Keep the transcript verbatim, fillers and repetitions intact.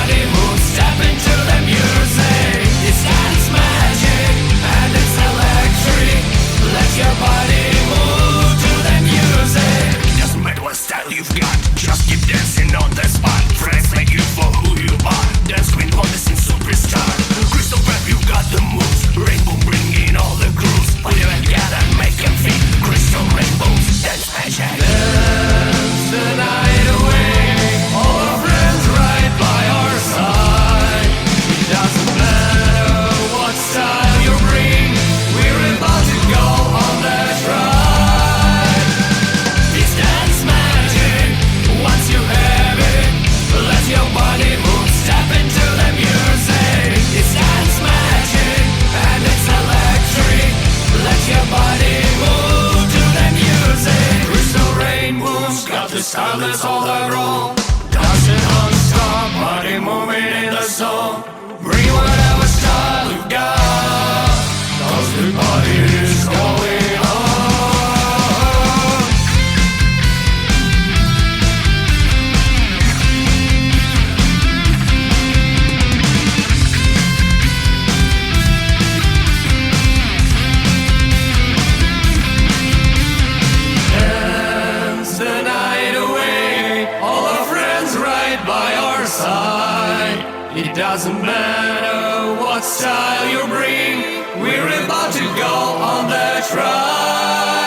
body moves, step into the music. It's dance magic and it's electric. Let your body move to the music. Doesn't matter what style you've got, just keep dancing on the spot. Friends make you for who you are. Dance queen, modest and superstar. Crystal rap, you got the moves. Rainbow bringing all the grooves. Put them together, make them fit. Crystal rainbows, dance magic. Dance the night away. All our friends right by our side. It doesn't matter what style you bring. We're about to go on that ride. It's dance magic. Once you have it, let your body move. Step into the music. It's dance magic and it's electric. Let your body move to the music. Crystal rainbows got the style that's all the wrong. Dancing non-stop, body moving in the song. Bring whatever style you got, 'cause the body is going on. Dance the night away, all our friends right by our side. It doesn't matter what style you bring, we're about to go on that ride.